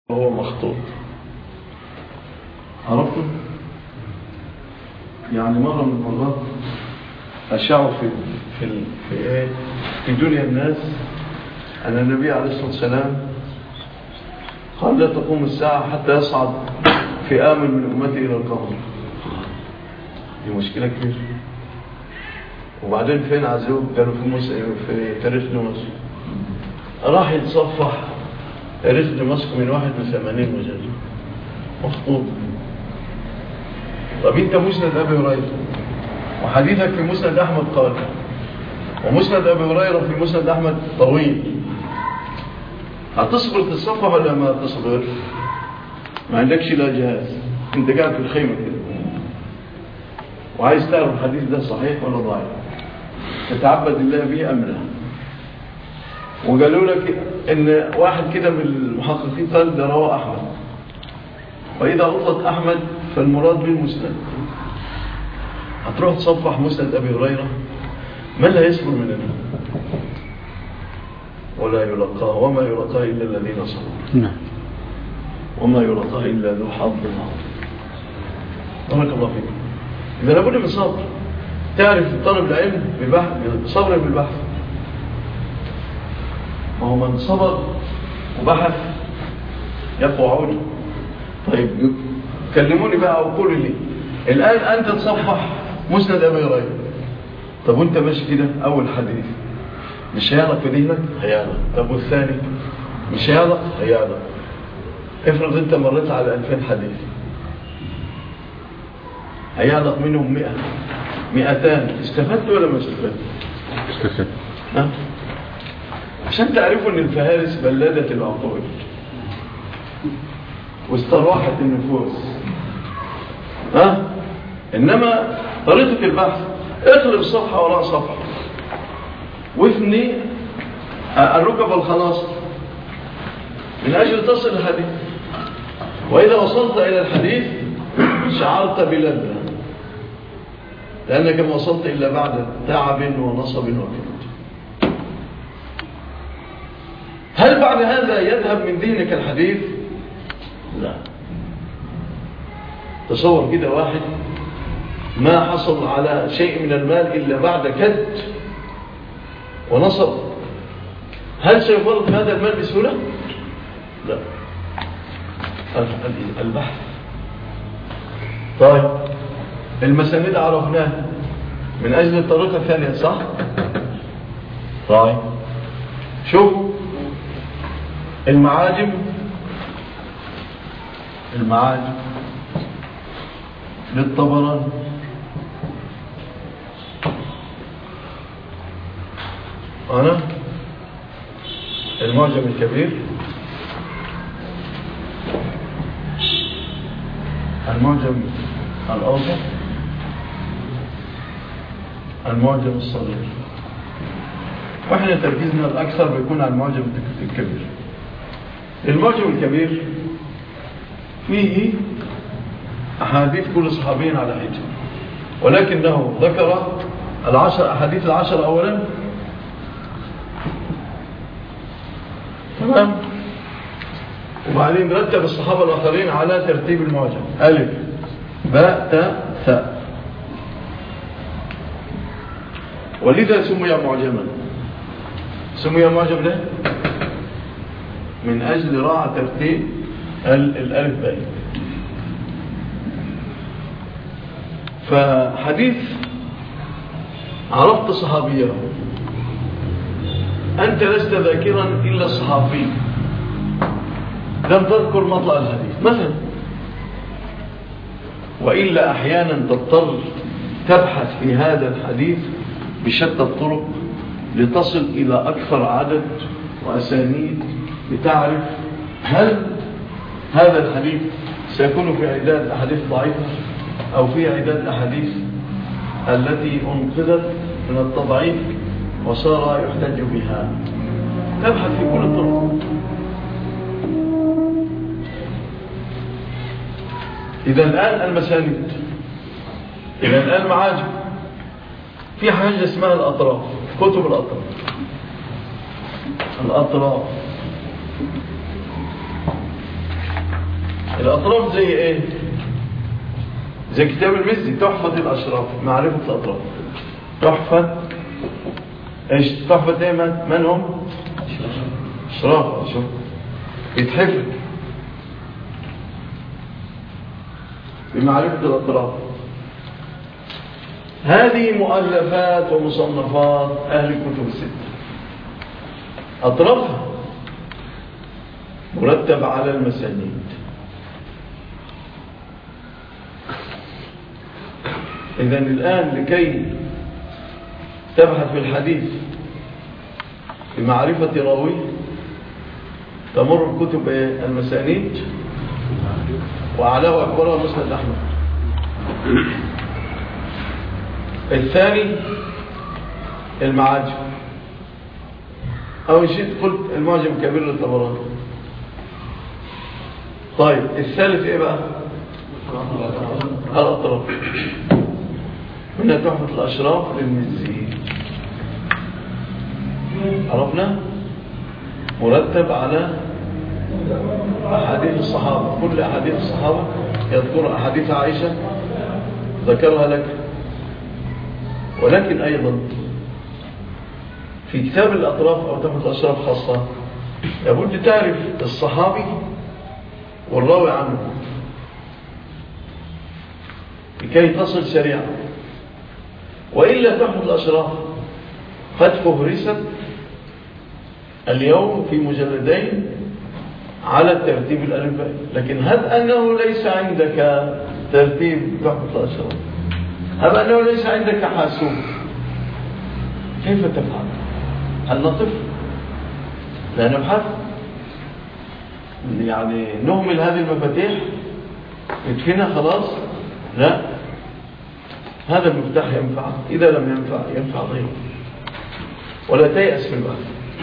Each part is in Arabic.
هو مخطوط. عرفتم؟ يعني مرة من المرات أشعوا في دنيا الناس أن النبي عليه الصلاة والسلام قال لا تقوم الساعة حتى يصعد فئام من أمتي إلى القبر. دي مشكلة كبيرة. وبعدين فين عزوه؟ قالوا في تاريخ دمشق. راح يتصفح تاريخ دمشق من 81 مجلد مخطوط. طب انت مسند ابي هريره وحديثك في مسند احمد قال، ومسند ابي هريره في مسند احمد طويل، هتصبر تتصفح ولا ما تصبر؟ ما عندكش لا جهاز، انت قاعد في الخيمه كده وعايز تعرف الحديث ده صحيح ولا ضعيف، تتعبد الله به ام لا. وقالوا لك ان واحد كده من المحققين قال ده رواه احمد، واذا اطلق احمد فالمراد بالمسند. هتروح تصفح مسند ابي هريره، من لا يصبر مننا ولا يلقاه، وما يلقاه الا الذين صبروا، وما يلقاه الا ذو حظ عظيم. بارك الله فيك. اذا لابد من صبر. تعرف طلب العلم بصبر بالبحث. ما هو من صبر وبحث يقوى عونه. طيب كلموني بقى وقولوا لي الآن أنت تصفح مسند أبي هريرة، طب وانت ماشي كده أول حديث مش هيعلق في ذهنك؟ هيعلق. طب والثاني مش هيعلق؟ هيعلق. افرض انت مريت على 2000 حديث، هيعلق منهم 100 200. استفدت ولا ما استفدت؟ استفدت. عشان تعرفوا ان الفهارس بلدت العقول واستراحت النفوس. انما طريقة البحث اقلب صفحة وراء صفحة واثني الركب الخلاص من اجل تصل الحديث. واذا وصلت الى الحديث شعرت بلذة، لانك ما وصلت الا بعد تعب ونصب وكبر. هل بعد هذا يذهب من ذهنك الحديث؟ لا. تصور كده واحد ما حصل على شيء من المال إلا بعد كد ونصب، هل سيفرط هذا المال بسهولة؟ لا. البحث. طيب المسانيد عرفناها من أجل الطريقة الثانية، صح؟ طيب شوف المعاجم للطبراني، أنا المعجم الكبير، المعجم الأوسط، المعجم الصغير، وإحنا تركيزنا الأكثر بيكون على المعجم الكبير. المعجم الكبير فيه أحاديث كل صحابين على حجة، ولكنه ذكر أحاديث العشر أولا، تمام، وبعدين رتب الصحابة الآخرين على ترتيب المعجم، ألف باء تاء ثاء، ولذا سمي معجما. سمي معجم له من أجل راعى ترتيب الألف باء. فحديث عرفت صحابيه، أنت لست ذاكرا إلا الصحابي، لم تذكر مطلع الحديث مثلا، وإلا أحيانا تضطر تبحث في هذا الحديث بشتى الطرق لتصل إلى أكثر عدد وأسانيد لتعرف هل هذا الحديث سيكون في عداد أحاديث ضعيفة أو في عداد أحاديث التي أنقذت من التضعيف وصار يحتج بها. تبحث في كل الطرق. إذا الآن المسانيد، إذا الآن معاجم، في حاجة اسمها الأطراف، كتب الأطراف. الأطراف زي إيه؟ زي كتاب المزي تحفة الأشراف، معرفة الأطراف. تحفة إيش؟ تحفة إيه؟ من هم؟ أشراف. شوف يتحفظ بمعرفة الأطراف. هذه مؤلفات ومصنفات أهل الكتب الستة. أطرافها مرتب على المسانيد. إذن الآن لكي تبحث في الحديث بمعرفة راوي تمر الكتب المسانيد، وأعلاه وأكبرها مسند أحمد. الثاني المعاجم، أو شيء قلت المعجم كبير للطبراني. طيب الثالث إيه بقى؟ الأطراف، من تحفة الأشراف للمزي. عرفنا؟ مرتب على أحاديث الصحابة. كل أحاديث الصحابة يذكر أحاديث عائشة ذكرها لك. ولكن أيضا في كتاب الأطراف أو تحفة الأشراف خاصة لابد تعرف الصحابي والراوي عنه لكي تصل سريعا، وإلا تحفة الأشراف قد فهرست اليوم في مجلدين على الترتيب الألفبائي، لكن هب أنه ليس عندك ترتيب تحفة الأشراف، هب أنه ليس عندك حاسوب، كيف تفعل؟ هل نطف؟ لا نبحث؟ يعني نهمل هذه المفاتيح يكفينا خلاص؟ لا، هذا المفتاح ينفع، إذا لم ينفع ينفع غيره. ولا تيأس في البحث.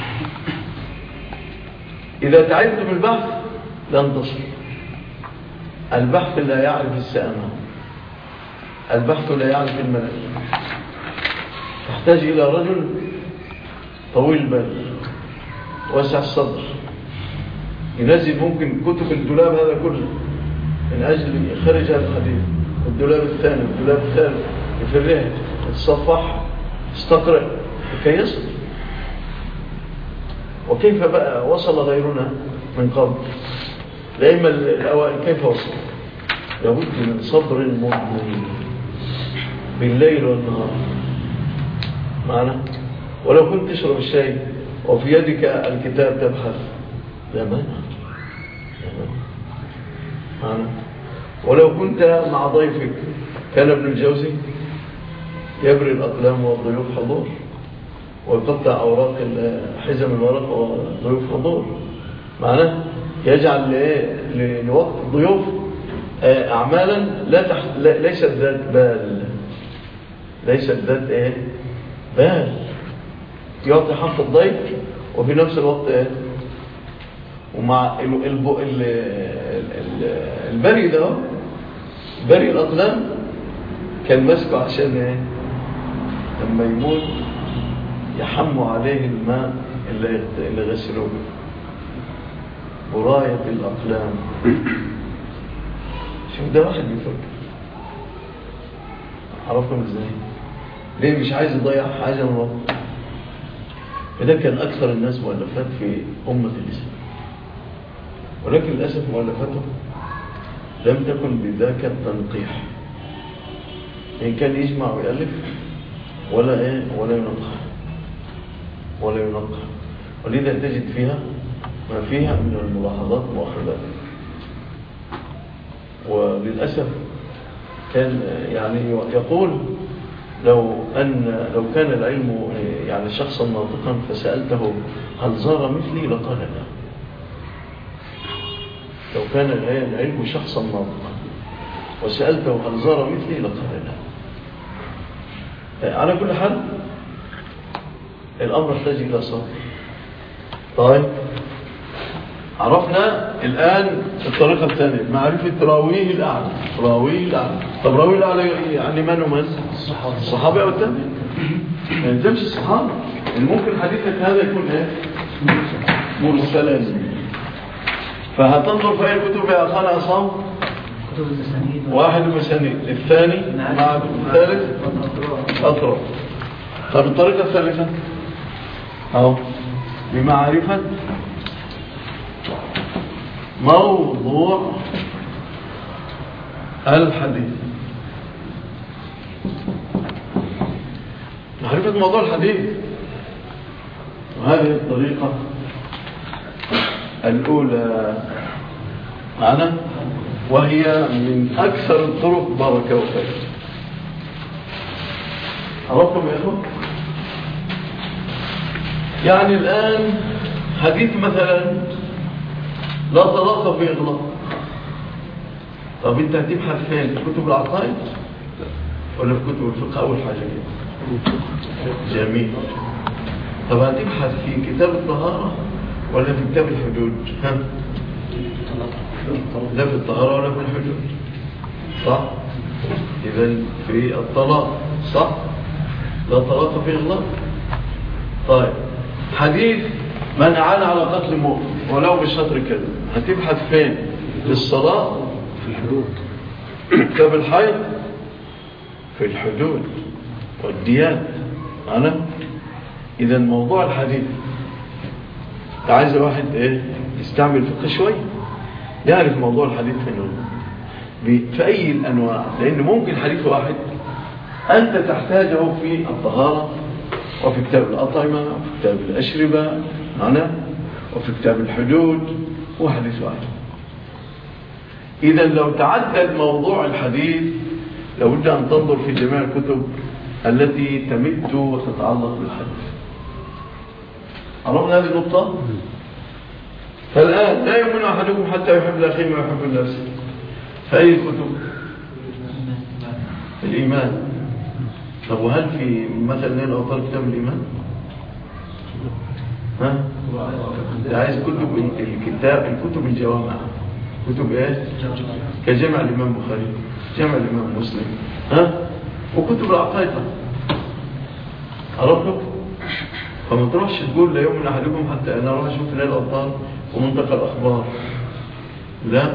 إذا تعبت بالبحث لن تصل. البحث لا يعرف السآمة، البحث لا يعرف الملل. تحتاج إلى رجل طويل البال واسع الصدر ينزل ممكن كتب الدولاب هذا كله من أجل يخرج هذا الحديث، الدولاب الثاني والدولاب الثالث، يفرها، يتصفح، يستقرأ لكي يصل. وكيف بقى وصل غيرنا من قبل؟ الأئمة الأوائل كيف وصل؟ لابد من صبر مضني بالليل والنهار معنا. ولو كنت تشرب الشاي وفي يدك الكتاب تبحث لا مانع معنا. ولو كنت مع ضيفك، كان ابن الجوزي يبري الأقلام والضيوف حضور، ويقطع أوراق حزم الورق والضيوف حضور معنا. يجعل لوقت الضيوف أعمالا ليست ذات بال، ليست ذات بال، يعطي حق الضيف وفي نفس الوقت ومع البري ده، بري الأقلام كان مسكه عشان لما يموت يحموا عليه الماء اللي غسلوه، براية الأقلام. شوف ده واحد بيفكر، عرفهم ازاي؟ ليه مش عايز يضيع حاجة من وقت؟ فده كان أكثر الناس مؤلفات في أمة الإسلام، ولكن للأسف مؤلفاتهم لم تكن بذاك التنقيح. إن كان يجمع ويألف ولا ينقح، ولذا تجد فيها ما فيها من الملاحظات مؤخرات. وللأسف كان يعني يقول لو كان العلم يعني شخصا ناطقا فسألته هل زار مثلي لقال لا. لو كان العلم شخصا ناطقا وسألته هل زار مثلي لقال لا. على كل حال الأمر يحتاج إلى صبر. طيب عرفنا الآن الطريقة الثانية، معرفة راويه الأعلى. طب راويه الأعلى يعني من ومن؟ الصحابة أو التابعين. ما يلزمش الصحابة، ممكن حديثك هذا يكون مرسلا، فهتنظر في أي كتب يا أخانا عصام؟ كتب المسانيد. واحد المسانيد، الثاني مع الثالث أطرف. طب الطريقة الثالثة أهو بمعرفة موضوع الحديث. معرفة موضوع الحديث، وهذه الطريقة الأولى معنا، وهي من أكثر الطرق بركة وخير. عرفتم يا أخوة؟ يعني الآن حديث مثلا لا طلاق في إغلاق. طب أنت هتبحث فين؟ في كتب العقائد ولا في كتب الفقه أول حاجة كده؟ جميل. طب هتبحث في كتاب الطهارة ولا في كتاب الحدود؟ ها؟ لا في الطهارة ولا في الحدود، صح؟ إذن في الطلاق، صح؟ لا طلاق في إغلاق. طيب حديث من أعان على قتل مؤمن ولو بشطر كذا، هتبحث فين؟ في الصلاة؟ في الحدود. كتاب الحيض؟ في الحدود والديات. أنا إذا موضوع الحديث عايز واحد يستعمل فقه شوي، يعرف موضوع الحديث منه في أي الأنواع، لأن ممكن حديث واحد أنت تحتاجه في الطهارة وفي كتاب الأطعمة وفي كتاب الأشربة وفي كتاب الحدود، وحديث واحد. إذا لو تعدد موضوع الحديث لابد أن تنظر في جميع الكتب التي تمد وتتعلق بالحديث. عرفنا هذه النقطة؟ فالآن لا يؤمن أحدكم حتى يحب لأخيه ما يحب لنفسه. فأي الكتب؟ الإيمان. طب وهل في مثلا نيل أوطار كتاب الإيمان؟ ها؟ ده عايز كتب الكتب الجوامع. كتب ايه؟ كجمع الإمام بخاري، جمع الإمام مسلم، ها؟ وكتب العقائد. عرفتوا؟ فما تروحش تقول لا يؤمن أحدكم حتى أنا أروح أشوف نيل أوطار ومنطقة الأخبار. لا.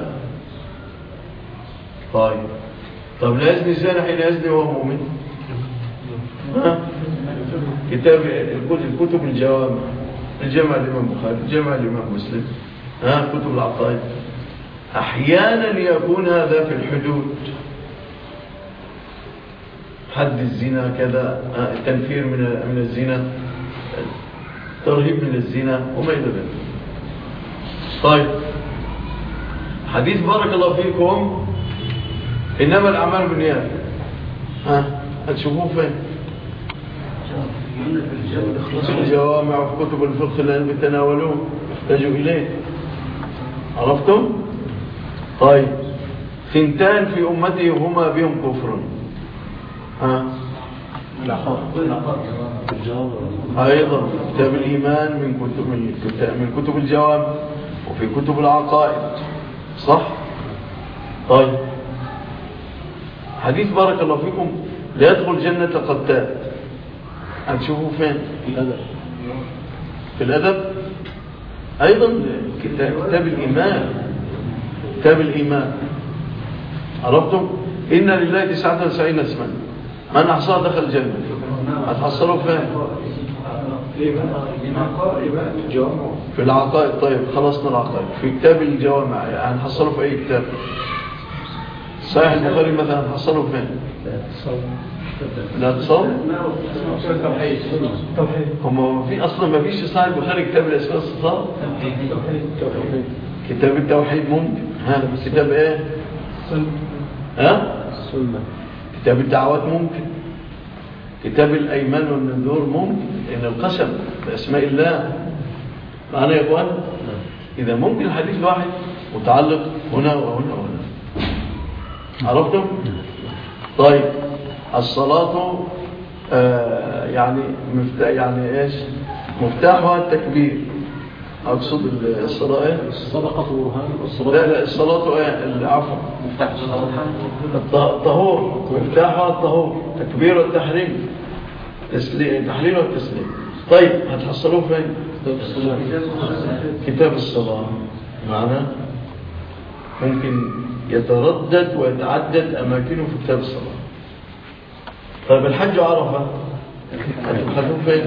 طب لا يزني الزاني حين يزني وهو مؤمن. كتاب الكتب الجوامع، الجمع الإمام بخاري، الجمع الإمام مسلم، كتب العقائد. أحيانا يكون هذا في الحدود، حد الزنا كذا، التنفير من الزنا، ترهيب من الزنا وما إلى ذلك. طيب حديث بارك الله فيكم إنما الأعمال بالنيات، هتشوفوه فين؟ في الجوامع وفي كتب الفقه اللي بتناولوه يحتاجوا إليه. عرفتم؟ طيب ثنتان في أمتي هما بهم كفر. أيضا كتاب الإيمان من كتب الجوامع وفي كتب العقائد، صح؟ طيب حديث بارك الله فيكم لا يدخل الجنة قتال، هنشوفه فين؟ في الأدب. أيضا كتاب الإيمان، كتاب الإيمان. عرفتم؟ إن لله 99 اسما من أحصاها دخل الجنة. هتحصلوا فين؟ في العقائد. طيب خلصنا العقائد. في كتاب الجوامع هنحصلوا في أي كتاب؟ صحيح البخاري مثلا هنحصلوا فين؟ لا تصور؟ هم في أصلا ما فيش صحيح البخاري كتاب الأسماء والصفات. كتاب التوحيد ممكن. كتاب ايه؟ السنة. كتاب الدعوات ممكن. كتاب الأيمان والنذور ممكن، إن القسم بأسماء الله. معنا يا إخوان؟ إذا ممكن الحديث الواحد متعلق هنا وهنا وهنا. عرفتم؟ طيب الصلاة يعني إيش؟ مفتاحها التكبير. أقصد الصلاة إيه؟ الصدقة برهان. لا الصلاة إيه؟ العفو. مفتاح الصلاة الطهور. مفتاحها الطهور، تكبير والتحريم، تحليل والتسليم. طيب هتحصلوه فين؟ كتاب الصلاة. معنا ممكن يتردد ويتعدد أماكنه في كتاب الصلاة. طيب الحج عرفة هتبحثون فين؟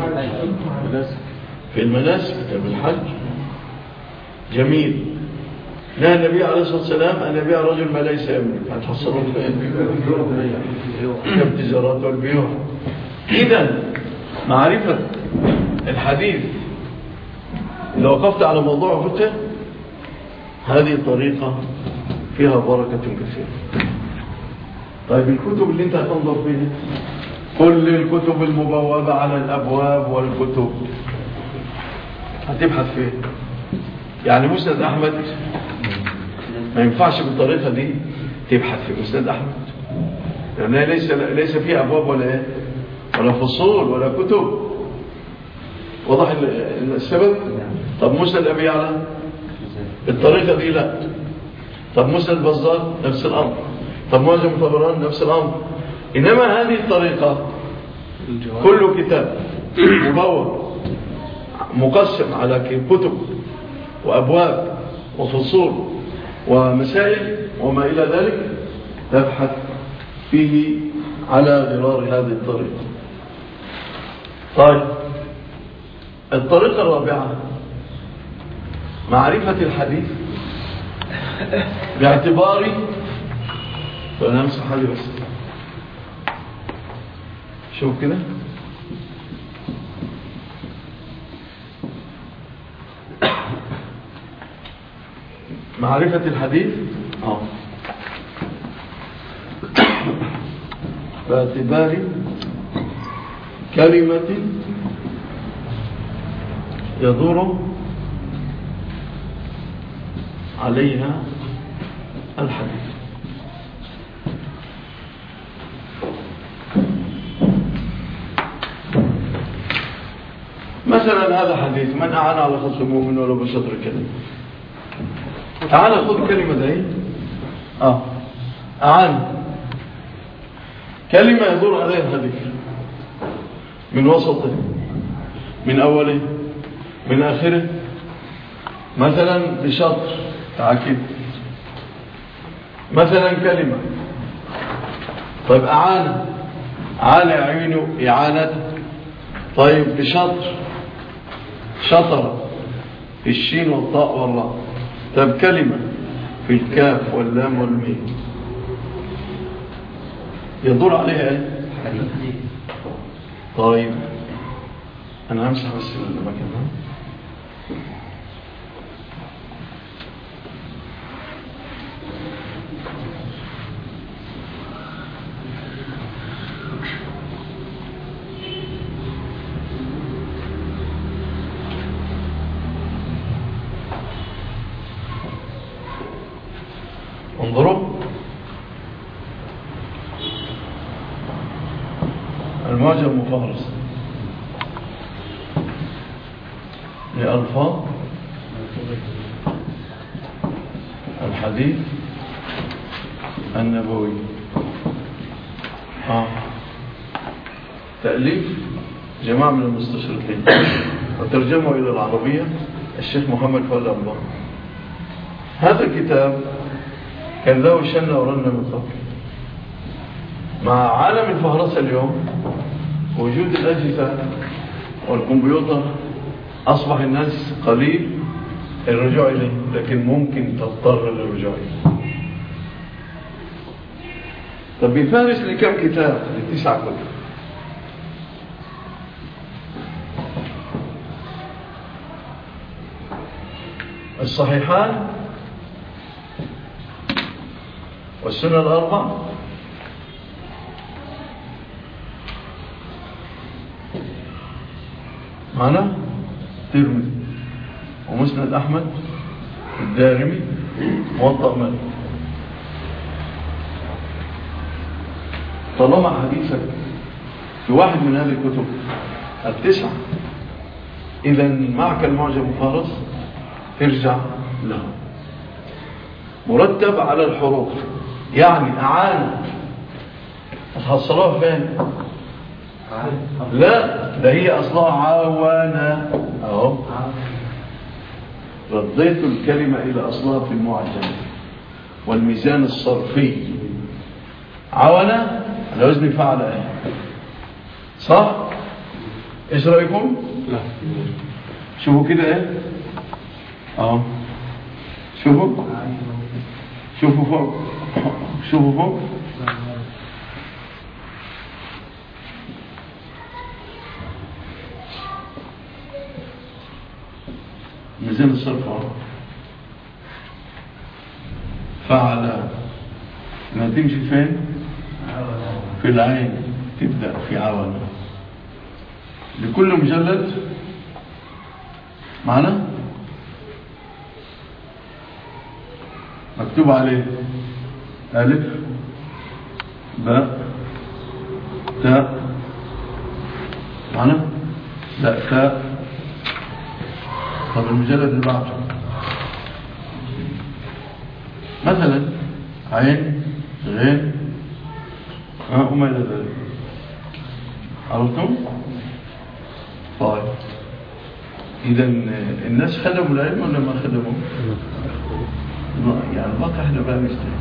في المناسك كتاب الحج. جميل. نهى النبي عليه الصلاة والسلام أن يبيع رجل ما ليس يملك. هتحصلون فين؟ التجارات والبيوع. إذن معرفة الحديث إذا وقفت على موضوع فقه هذه طريقة فيها بركة كثيرة. طيب الكتب اللي انت هتنظر فيها كل الكتب المبوبة على الأبواب والكتب هتبحث فيها. يعني مسند أحمد ما ينفعش بالطريقة دي تبحث في مسند أحمد لأنها ليس فيها أبواب ولا فصول ولا كتب. وضح السبب. طب مسند أبي يعلى بالطريقة دي لا. طب مسند بزار نفس الأمر. طب معجم طبراني نفس الأمر. إنما هذه الطريقة كل كتاب مبوب مقسم على كتب وأبواب وفصول ومسائل وما إلى ذلك تبحث فيه على غرار هذه الطريقة. طيب الطريقة الرابعة معرفة الحديث باعتبار فأنا أمسح هذه بس شوف كده معرفة الحديث باعتبار كلمة يدور عليها الحديث. مثلا هذا حديث من أعان على خصم المؤمن ولو بشطر كلمة. تعال خذ كلمة دي أعان كلمة يدور عليها الحديث من وسطه من أوله من آخره مثلا بشطر تعكيد مثلا كلمة. طيب أعان يعينه إعانة. طيب بشطر شطر في الشين والطاء والراء. طيب كلمة في الكاف واللام والميم يدور عليها ايه؟ طيب انا همسح بس المكان ده. انظروا المعجم مفهرس لألفاظ الحديث النبوي. تأليف جماعة من المستشرقين وترجمه إلى العربية الشيخ محمد فؤاد الله. هذا الكتاب كان له شنة ورنة من قبل. مع عالم الفهرسة اليوم وجود الأجهزة والكمبيوتر أصبح الناس قليل الرجوع إليه، لكن ممكن تضطر للرجوع إليه. طب بيفارس لكم كتاب؟ ل9 كتب. الصحيحان والسنة الأربع معنا ترمذي ومسند أحمد الدارمي موطأ مالك. طالما حديثك في واحد من هذه الكتب 9 إذن معك المعجم مفهرس ارجع له مرتب على الحروف. يعني أعان هتحصلوها فين؟ لا ده هي أصلها عاوانا أهو رديت الكلمة إلى أصلها في المعجم والميزان الصرفي. عون على وزن فعل، صح؟ ايش رأيكم؟ لا. شوفوا كده ايه، شوفوا فوق، شوفوا فوق، ميزان الصرف فعل ما تمشي فين؟ في العين، تبدأ في عون. لكل مجلد معنا مكتوب عليه ألف باء تاء، معنا لا تاء. طب المجلد اللي بعده مثلا عين غين وما إلى ذلك، عرفتم؟ طيب إذا الناس خدموا العلم ولا ما خدموا؟ يعني بقى احنا بقى نجتهد،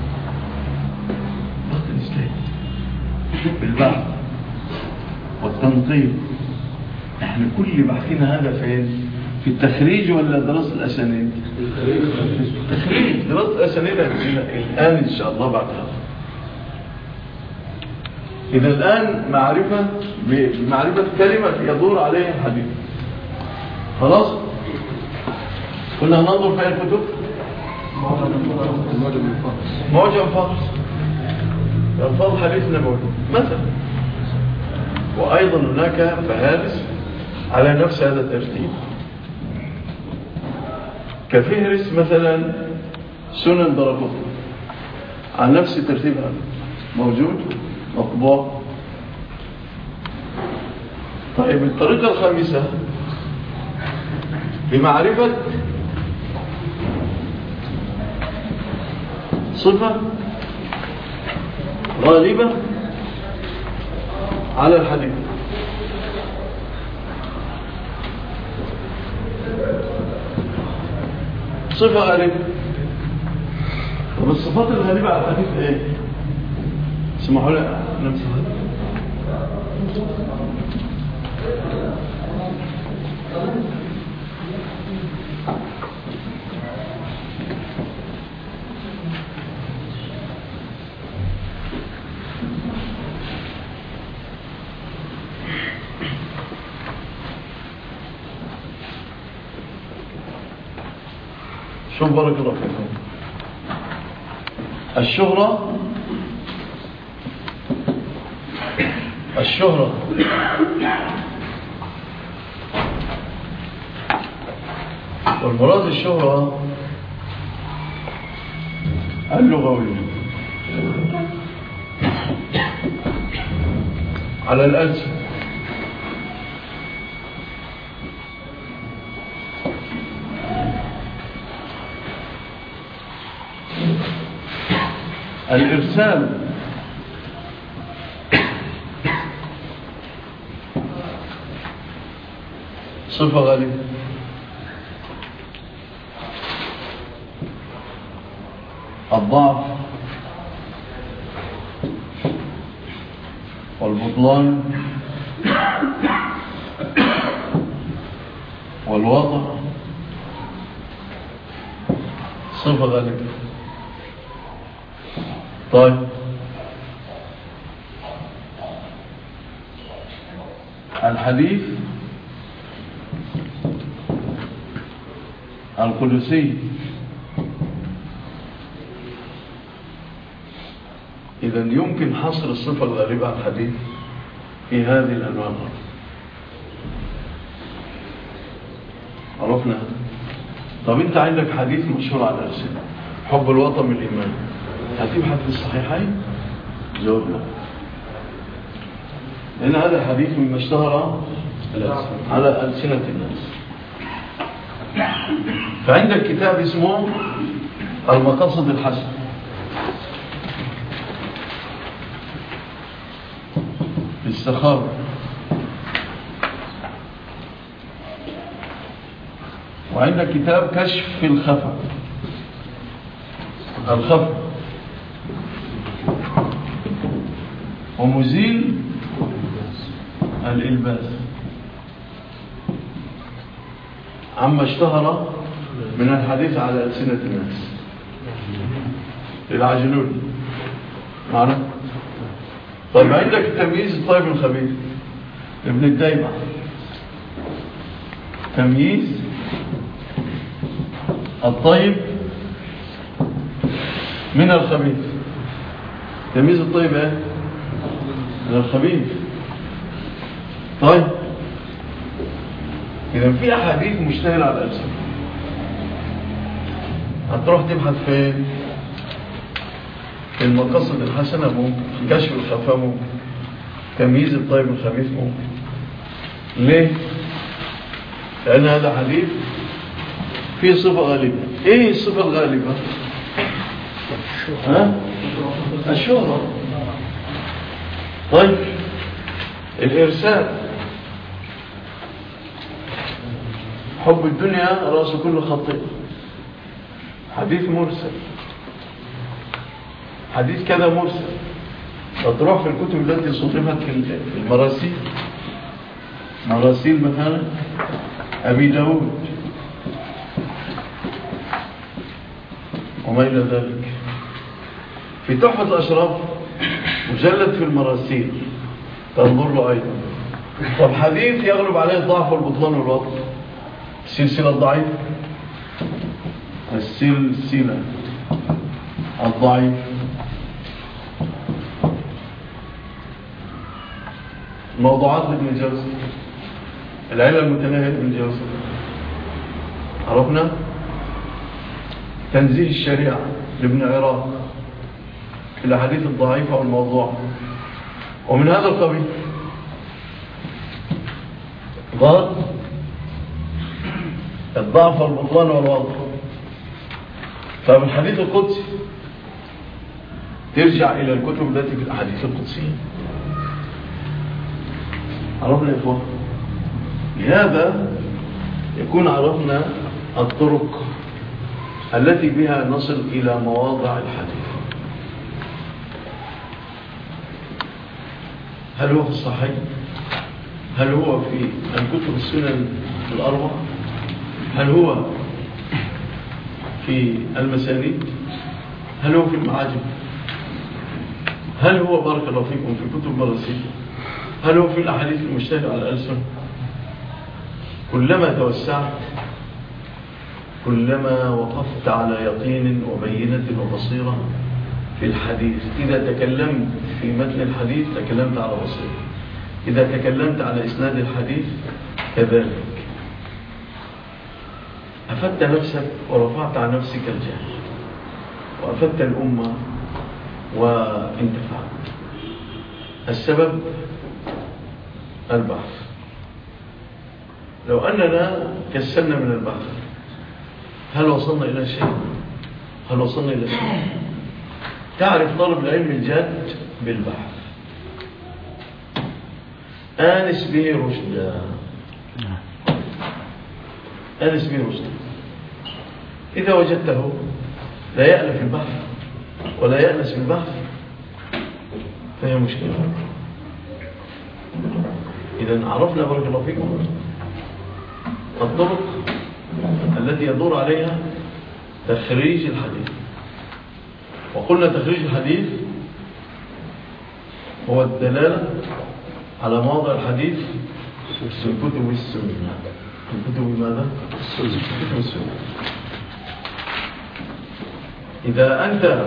بالبحث والتنقيب. احنا كل بحثنا هذا فين؟ في التخريج ولا دراسة الأسانيد؟ التخريج، دراسة الأسانيد الآن إن شاء الله بعد هذا. إذا الآن معرفة كلمة يدور عليها الحديث. خلاص؟ كنا ننظر في الكتب معجم فارس ألفاظ حديث نبوي مثلا، وأيضا هناك فهارس على نفس هذا الترتيب، كفهرس مثلا سنن درقطني على نفس الترتيب هذا موجود مطبوع. طيب الطريقة الخامسة بمعرفة صفة غالبة على الحديث، صفة غالبة. طب الصفات الغالبة على الحديث ايه؟ اسمحوا لي نمسها. شوف بارك الله فيكم. الشهرة والمراد الشهرة اللغوية على الألسن، الإرسال صفة غالبة، الضعف والبطلان والوضع صفة غالبة. طيب الحديث القدسي إذا يمكن حصر الصفة الغالبة على الحديث في هذه الأنواع. عرفنا. طب أنت عندك حديث مشهور على الألسنة، حب الوطن من الإيمان، هتبحث في الصحيحين؟ جاوبنا، لأن هذا الحديث مما اشتهر على ألسنة الناس. فعندك كتاب اسمه المقاصد الحسنة، للسخاوة، وعندك كتاب كشف الخفا ومزيل الإلباس عما اشتهر من الحديث على ألسنة الناس العجلون معنا. طيب عندك التمييز الطيب الخبيث ابن الدايمة، تمييز الطيب من الخبيث. تمييز الطيب ايه؟ من الخبيث. طيب إذا في أحاديث مشتهرة على الألسنة، هتروح تبحث فين؟ في المقاصد الحسنة ممكن، في كشف الخفاء ممكن، تمييز الطيب الخبيث ممكن. ليه؟ لأن هذا حديث فيه صفة غالبة. إيه الصفة الغالبة؟ الشهرة. طيب الإرسال، حب الدنيا رأس كل خطيئة، حديث مرسل، حديث كذا مرسل. تروح في الكتب التي صنفت في المراسيل، مراسيل مثلا أبي داود وما إلى ذلك. في تحفة الأشراف مجلد في المراسيل تنظر له أيضا. طب حديث يغلب عليه الضعف والبطلان والوضع، السلسلة الضعيف، السلسلة الضعيف، موضوعات لابن الجوزي، العلة المتناهية لابن الجوزي، عرفنا تنزيه الشريعة لابن عراق، الأحاديث الضعيفة والموضوع. ومن هذا القبيل ضاد الضعف والبطلان والوضع. طيب الحديث القدسي ترجع إلى الكتب التي في الأحاديث القدسية. عرفنا يا إخوة؟ لهذا يكون عرفنا الطرق التي بها نصل إلى مواضع الحديث. هل هو في الصحيح؟ هل هو في الكتب السنن الأربع؟ هل هو في المسانيد؟ هل هو في المعاجم؟ هل هو بارك الله فيكم في كتب مراسيل؟ هل هو في الأحاديث المشتهرة على الألسن؟ كلما توسعت كلما وقفت على يقين وبينة وبصيرة في الحديث. إذا تكلمت في متن الحديث تكلمت على بصيرة، إذا تكلمت على إسناد الحديث كذلك. أفدت نفسك ورفعت عن نفسك الجهل، وأفدت الأمة وانتفعت. السبب البحث. لو أننا كسلنا من البحث هل وصلنا إلى شيء؟ هل وصلنا إلى شيء؟ تعرف طالب العلم الجاد بالبحث. آنس به رشدا، آنس به رشدا. إذا وجدته لا يألف البحث ولا يأنس بالبحث فهي مشكلة. إذن عرفنا بارك الله فيكم الطرق التي يدور عليها تخريج الحديث. وقلنا تخريج الحديث هو الدلالة على مواضع الحديث في كتب السنة. كتب ماذا؟ كتب السنة. إذا أنت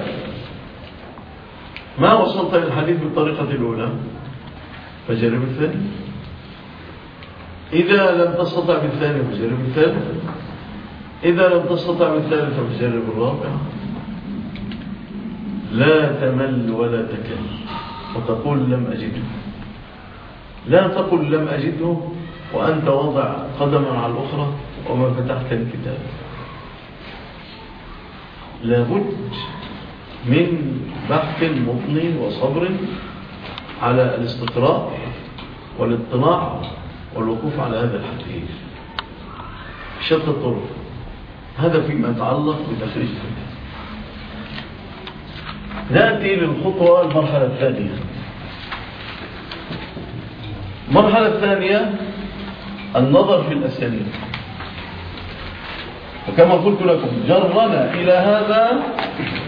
ما وصلت للحديث بالطريقة الأولى فجرب الثاني. إذا لم تستطع بالثاني فجرب الثالث. إذا لم تستطع بالثالث فجرب الرابع. لا تمل ولا تكل وتقول لم أجده. لا تقل لم أجده وأنت وضع قدما على الأخرى وما فتحت الكتاب. لابد من بحث مضني وصبر على الاستقراء والاطلاع والوقوف على هذا الحديث شتى الطرق. هذا فيما يتعلق بتخريج الحديث. نأتي للخطوة المرحلة الثانية المرحلة الثانية النظر في الأسانيد، وكما قلت لكم جرنا إلى هذا